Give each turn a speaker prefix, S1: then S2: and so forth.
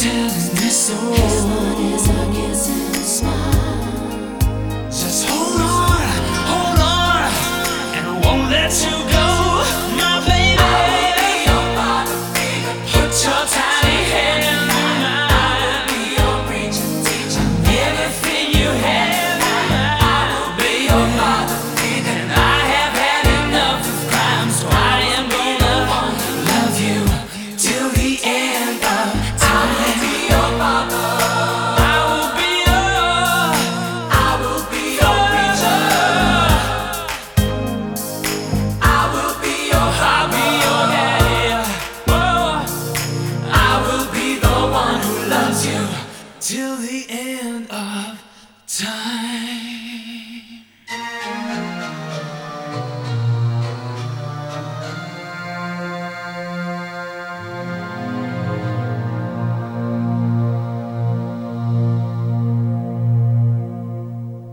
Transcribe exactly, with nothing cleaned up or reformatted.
S1: telling me so. Just hold on, hold on, and I won't let you go, my baby. Put your tiny hand in mine. Everything you have, I will be your father. And I have had enough of crime, so I am gonna love you till the end of time. I will be your father. I will be your, I will be your preacher. I will be your, I'll be your daddy. Oh, I will be the one who loves you till the end of time.